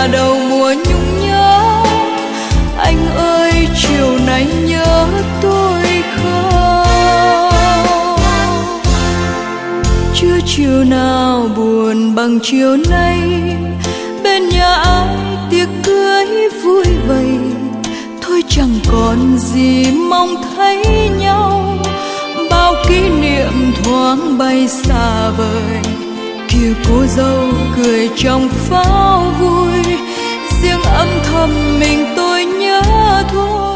đầu mùa nhung nhớ. Anh ơi chiều nay nhớ tôi không? Chưa chiều nào buồn bằng chiều nay, bên nhà ai tiệc cưới vui vầy. Thôi chẳng còn gì mong thấy nhau, bao kỷ niệm thoáng bay xa vời. Kìa cô dâu cười trong pháo vui, riêng âm thầm mình tôi nhớ thôi.